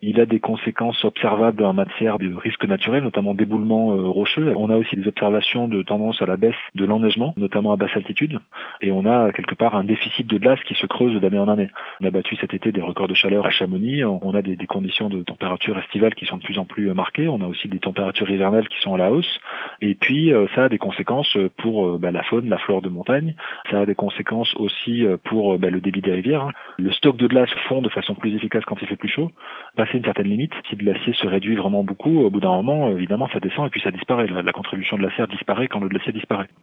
il a des conséquences observables en matière de risques naturels, notamment d'éboulements rocheux. On a aussi des observations de tendance à la baisse de l'enneigement, notamment à basse altitude. Et on a quelque part un déficit de glace qui se creuse d'année en année. On a battu cet été des records de chaleur à Chamonix. On a des conditions de température estivale qui sont de plus en plus marquées. On a aussi des températures hivernales qui sont à la hausse. Et puis, ça a des conséquences pour la faune, la flore de montagne. Ça a des conséquences aussi pour le débit des rivières. Le stock de glace fond de façon plus efficace quand il fait plus chaud. Passer une certaine limite, si le glacier se réduit vraiment beaucoup, au bout d'un moment, évidemment, ça descend et puis ça disparaît. La contribution de la serre disparaît quand le glacier disparaît.